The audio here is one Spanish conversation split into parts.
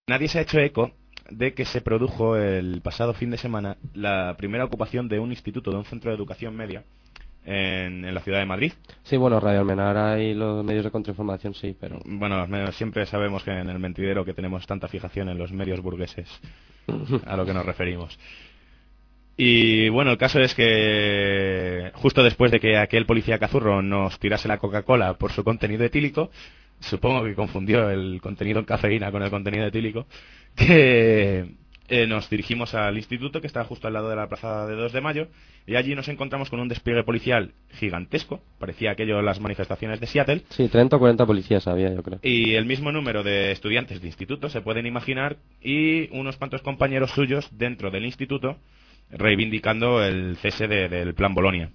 Nadie se ha hecho eco de que se produjo el pasado fin de semana la primera ocupación de un instituto, de un centro de educación media en la ciudad de Madrid. Sí, bueno, Radio Almenara y los medios de contrainformación sí, pero... Bueno, siempre sabemos que en el mentidero que tenemos tanta fijación en los medios burgueses, a lo que nos referimos. Y bueno, el caso es que justo después de que aquel policía cazurro nos tirase la Coca-Cola por su contenido etílico, supongo que confundió el contenido en cafeína con el contenido etílico, que nos dirigimos al instituto que está justo al lado de la plaza de 2 de Mayo, y allí nos encontramos con un despliegue policial gigantesco, parecía aquello las manifestaciones de Seattle. Sí, 30 o 40 policías había, yo creo. Y el mismo número de estudiantes de instituto, se pueden imaginar, y unos cuantos compañeros suyos dentro del instituto reivindicando el cese del Plan Bolonia.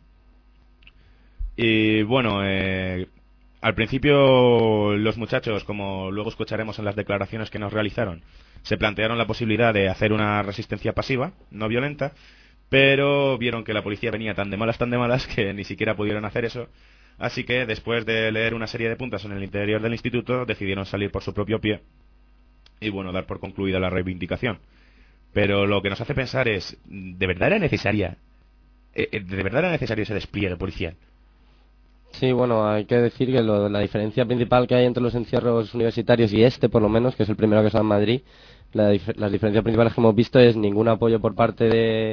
Y bueno, al principio los muchachos, como luego escucharemos en las declaraciones que nos realizaron, se plantearon la posibilidad de hacer una resistencia pasiva, no violenta, pero vieron que la policía venía tan de malas, que ni siquiera pudieron hacer eso. Así que después de leer una serie de puntas en el interior del instituto, decidieron salir por su propio pie y bueno, dar por concluida la reivindicación. Pero lo que nos hace pensar es, ¿de verdad era necesario ese despliegue policial? Sí, bueno, hay que decir que la diferencia principal que hay entre los encierros universitarios y este, por lo menos, que es el primero que está en Madrid, las diferencias principales que hemos visto es ningún apoyo por parte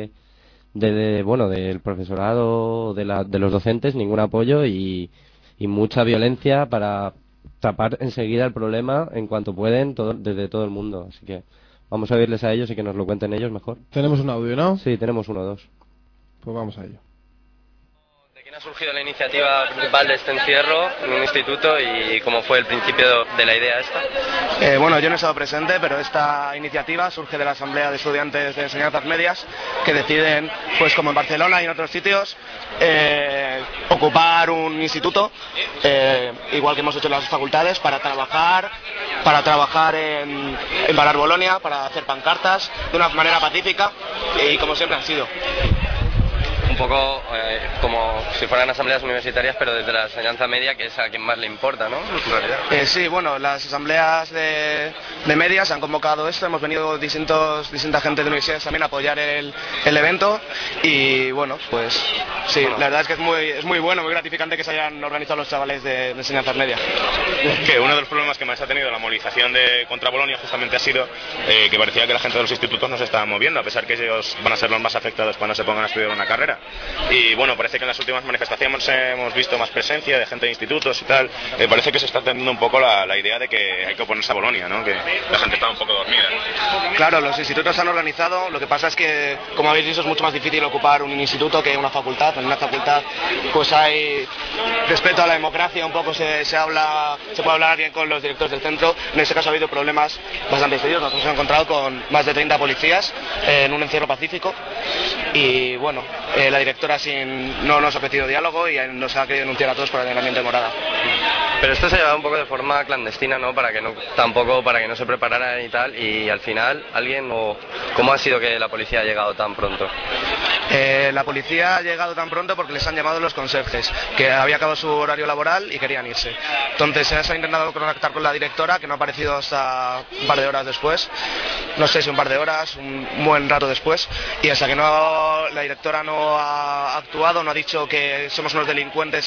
del profesorado, de los docentes, ningún apoyo y mucha violencia para tapar enseguida el problema en cuanto pueden desde todo el mundo. Así que vamos a oírles a ellos y que nos lo cuenten ellos mejor. Tenemos un audio, ¿no? Sí, tenemos uno o dos. Pues vamos a ello. ¿De quién ha surgido la iniciativa principal de este encierro en un instituto y cómo fue el principio de la idea esta? Bueno, yo no he estado presente, pero esta iniciativa surge de la Asamblea de Estudiantes de Enseñanzas Medias que deciden, pues como en Barcelona y en otros sitios, ocupar un instituto, igual que hemos hecho en las facultades, para trabajar en parar Bolonia, para hacer pancartas de una manera pacífica y como siempre han sido. Un poco como si fueran asambleas universitarias, pero desde la enseñanza media, que es a quien más le importa, ¿no? En realidad. Sí, bueno, las asambleas de medias han convocado esto, hemos venido distinta gente de universidades también a apoyar el evento y bueno, pues sí, la verdad es que es muy bueno, muy gratificante que se hayan organizado los chavales de enseñanzas medias. Que uno de los problemas que más ha tenido la movilización contra Bolonia justamente ha sido que parecía que la gente de los institutos no se estaba moviendo, a pesar que ellos van a ser los más afectados cuando se pongan a estudiar una carrera. Y bueno, parece que en las últimas manifestaciones hemos visto más presencia de gente de institutos y tal. Parece que se está teniendo un poco la idea de que hay que oponerse a Bolonia, ¿no? Que la gente está un poco dormida. Claro, los institutos se han organizado, lo que pasa es que, como habéis visto, es mucho más difícil ocupar un instituto que una facultad. En una facultad pues hay respeto a la democracia, un poco se puede hablar bien con los directores del centro. En este caso ha habido problemas bastante serios, nos hemos encontrado con más de 30 policías en un encierro pacífico y bueno, la directora no nos ha ofrecido diálogo y nos ha querido denunciar a todos por allanamiento de morada. Pero esto se llevaba un poco de forma clandestina, ¿no? Para que no se prepararan y tal, y al final ¿cómo ha sido que la policía ha llegado tan pronto? La policía ha llegado tan pronto porque les han llamado los conserjes, que había acabado su horario laboral y querían irse. Entonces se ha intentado contactar con la directora, que no ha aparecido hasta un par de horas después, no sé si un par de horas, un buen rato después, y hasta que la directora no ha actuado, no ha dicho que somos unos delincuentes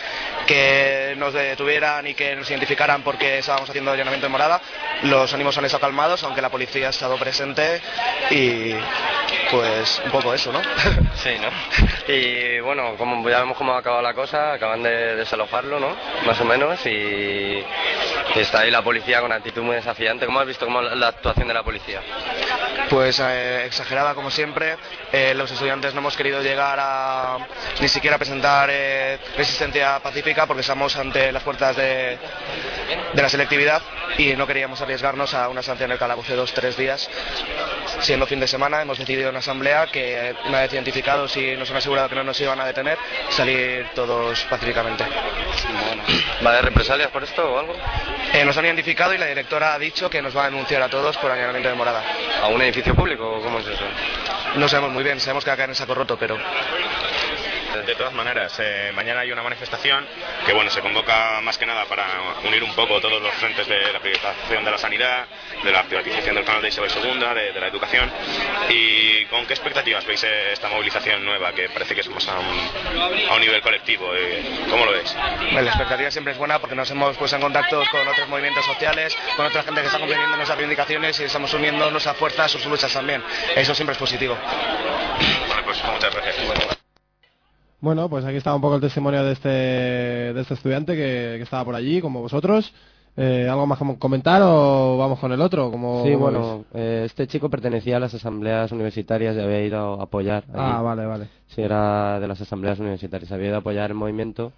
que nos detuvieran y que nos identificaran porque estábamos haciendo allanamiento de morada, los ánimos han estado calmados, aunque la policía ha estado presente y pues un poco eso, ¿no? Sí, ¿no? Y bueno, ya vemos cómo ha acabado la cosa, acaban de desalojarlo, ¿no? Más o menos, y está ahí la policía con actitud muy desafiante. ¿Cómo has visto la actuación de la policía? Pues exagerada como siempre. Los estudiantes no hemos querido llegar ni siquiera a presentar resistencia pacífica porque estamos ante las puertas de la selectividad y no queríamos arriesgarnos a una sanción en el calabozo de 2-3 días. Siendo fin de semana hemos decidido en asamblea que una vez identificados y nos han asegurado que no nos iban a detener, salir todos pacíficamente. Bueno. ¿Va a haber represalias por esto o algo? Nos han identificado y la directora ha dicho que nos va a denunciar a todos por allanamiento de morada. ¿A un edificio público o cómo es eso? No sabemos muy bien, sabemos que va a caer en saco roto, pero... De todas maneras, mañana hay una manifestación que bueno, se convoca más que nada para unir un poco todos los frentes de la privatización de la sanidad, de la privatización del canal de Isabel II, de la educación. ¿Y con qué expectativas veis esta movilización nueva, que parece que es más a un nivel colectivo? ¿Cómo lo veis? Bueno, la expectativa siempre es buena porque nos hemos puesto en contacto con otros movimientos sociales, con otra gente que está comprendiendo nuestras reivindicaciones y estamos uniendo nuestra fuerza a sus luchas también. Eso siempre es positivo. Bueno, pues muchas gracias. Bueno, pues aquí está un poco el testimonio de este estudiante que estaba por allí, como vosotros. ¿Algo más que comentar o vamos con el otro? Sí, bueno, este chico pertenecía a las asambleas universitarias y había ido a apoyar. Ah, vale. Sí, era de las asambleas universitarias, había ido a apoyar el movimiento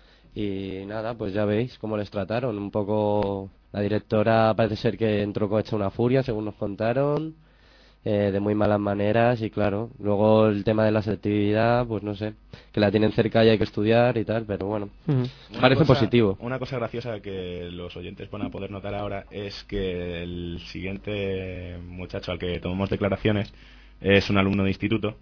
y nada, pues ya veis cómo les trataron. Un poco, la directora parece ser que entró hecha una furia, según nos contaron. De muy malas maneras y claro, luego el tema de la selectividad, pues no sé, que la tienen cerca y hay que estudiar y tal, pero bueno, parece positivo. Una cosa graciosa que los oyentes van a poder notar ahora es que el siguiente muchacho al que tomamos declaraciones es un alumno de instituto.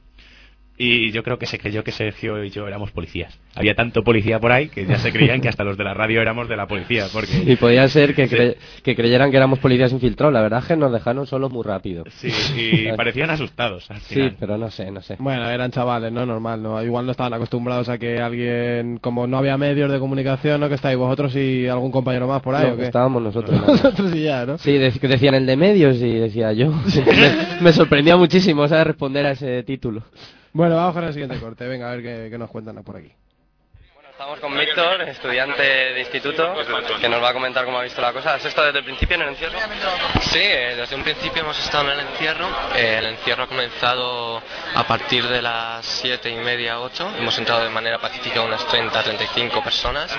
Y yo creo que se creyó que Sergio y yo éramos policías. Había tanto policía por ahí que ya se creían que hasta los de la radio éramos de la policía. Porque... Y podía ser que creyeran que éramos policías infiltrados. La verdad es que nos dejaron solos muy rápido. Sí, y parecían asustados al final. Sí, pero no sé. Bueno, eran chavales, ¿no? Normal, ¿no? Igual no estaban acostumbrados a que alguien, como no había medios de comunicación, ¿no? Que estáis vosotros y algún compañero más por ahí, no, ¿o qué? Estábamos nosotros. Nosotros y ya, ¿no? Sí, decían el de medios y decía yo. Me sorprendía muchísimo, ¿sabes? Responder a ese título. Bueno, vamos con el siguiente corte. Venga, a ver qué nos cuentan por aquí. Estamos con Víctor, estudiante de instituto, que nos va a comentar cómo ha visto la cosa. ¿Has estado desde el principio en el encierro? Sí, desde un principio hemos estado en el encierro. El encierro ha comenzado a partir de las 7:30, 8. Hemos entrado de manera pacífica unas 30-35 personas.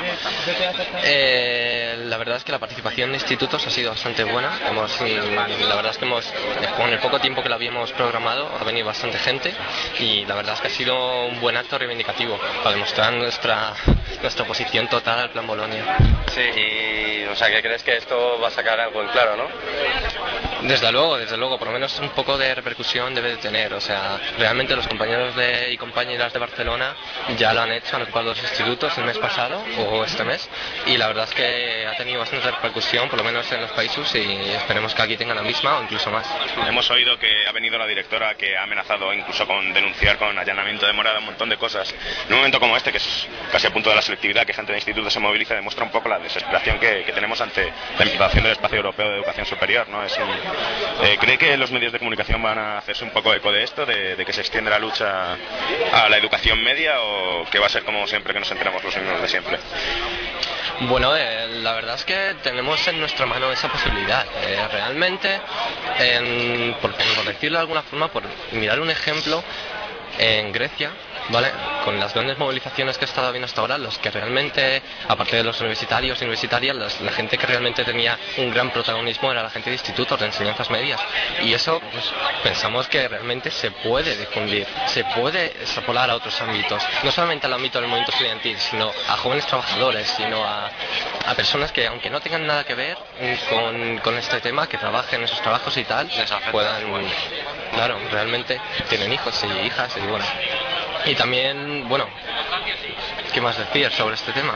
La verdad es que la participación de institutos ha sido bastante buena. La verdad es que con el poco tiempo que lo habíamos programado, ha venido bastante gente y la verdad es que ha sido un buen acto reivindicativo para demostrar nuestra oposición total al Plan Bolonia. Sí, y o sea, que crees que esto va a sacar algo en claro, ¿no? Desde luego, por lo menos un poco de repercusión debe de tener. O sea, realmente los compañeros y compañeras de Barcelona ya lo han hecho, han ocupado los institutos el mes pasado o este mes, y la verdad es que ha tenido bastante repercusión, por lo menos en los países, y esperemos que aquí tengan la misma o incluso más. Hemos oído que ha venido la directora que ha amenazado incluso con denunciar con allanamiento de morada un montón de cosas. En un momento como este, que es casi a punto de la selectividad, que gente de instituto se moviliza, demuestra un poco la desesperación que tenemos ante la implantación del espacio europeo de educación superior, ¿no? ¿Cree que los medios de comunicación van a hacerse un poco eco de esto, de que se extiende la lucha a la educación media, o que va a ser como siempre, que nos enteramos los mismos de siempre? Bueno, la verdad es que tenemos en nuestra mano esa posibilidad. Realmente, por decirlo de alguna forma, por mirar un ejemplo, en Grecia, ¿vale? Con las grandes movilizaciones que he estado viendo hasta ahora, los que realmente, aparte de los universitarios y universitarias, la gente que realmente tenía un gran protagonismo era la gente de institutos, de enseñanzas medias. Y eso, pues, pensamos que realmente se puede difundir, se puede extrapolar a otros ámbitos, no solamente al ámbito del movimiento estudiantil, sino a jóvenes trabajadores, sino a personas que, aunque no tengan nada que ver con este tema, que trabajen en esos trabajos y tal, puedan, claro, realmente tienen hijos y hijas y bueno. Y también, bueno, ¿qué más decir sobre este tema?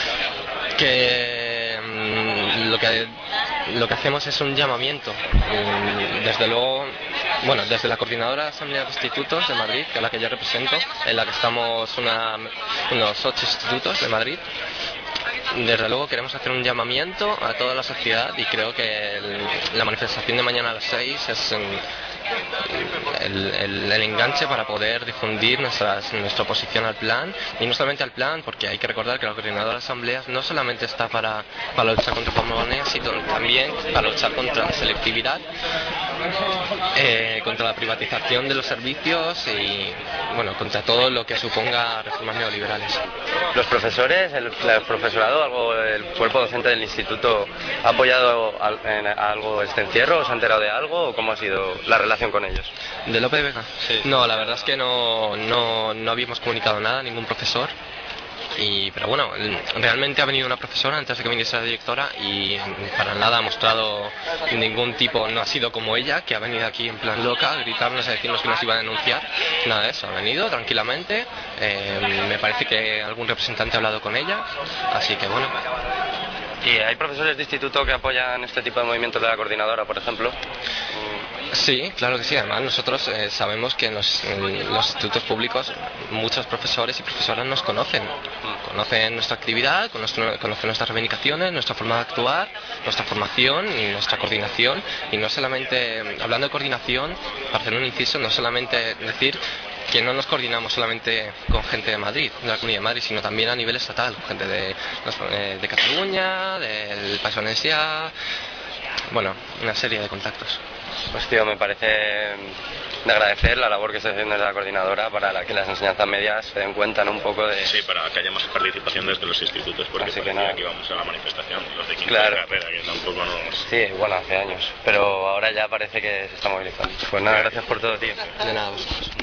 Que lo que hacemos es un llamamiento. Desde luego, bueno, desde la Coordinadora de Asamblea de Institutos de Madrid, que es la que yo represento, en la que estamos unos 8 institutos de Madrid. Desde luego queremos hacer un llamamiento a toda la sociedad y creo que la manifestación de mañana a las 6 es el enganche para poder difundir nuestra oposición al plan, y no solamente al plan, porque hay que recordar que la Coordinadora de Asambleas no solamente está para luchar contra la Bolonia, sino también para luchar contra la selectividad, contra la privatización de los servicios y bueno, contra todo lo que suponga reformas neoliberales. Los profesores, el profesorado, el cuerpo docente del instituto, ¿ha apoyado en algo este encierro? ¿Os ha enterado de algo? ¿O cómo ha sido la relación con ellos? ¿De Lope de Vega? Sí. No, la verdad es que no habíamos comunicado nada a ningún profesor. Pero bueno, realmente ha venido una profesora antes de que viniese la directora y para nada ha mostrado ningún tipo, no ha sido como ella, que ha venido aquí en plan loca a gritarnos, a decirnos que nos iba a denunciar. Nada de eso, ha venido tranquilamente. Me parece que algún representante ha hablado con ella, así que bueno. ¿Y hay profesores de instituto que apoyan este tipo de movimientos de la coordinadora, por ejemplo? Sí, claro que sí. Además nosotros sabemos que en los institutos públicos muchos profesores y profesoras nos conocen. Conocen nuestra actividad, conocen nuestras reivindicaciones, nuestra forma de actuar, nuestra formación y nuestra coordinación. Y no solamente, hablando de coordinación, para hacer un inciso, no solamente decir que no nos coordinamos solamente con gente de Madrid, de la Comunidad de Madrid, sino también a nivel estatal, con gente de Cataluña, del País Valencià, bueno, una serie de contactos. Pues tío, me parece de agradecer la labor que está haciendo la coordinadora para que las enseñanzas medias se den cuenta, ¿no? Un poco de... Sí, para que haya más participación desde los institutos, porque así que aquí vamos a la manifestación, los de quinta claro. carrera, que tampoco nos... Sí, bueno, hace años, pero ahora ya parece que se está movilizando. Pues nada, gracias por todo, tío. De nada, vosotros.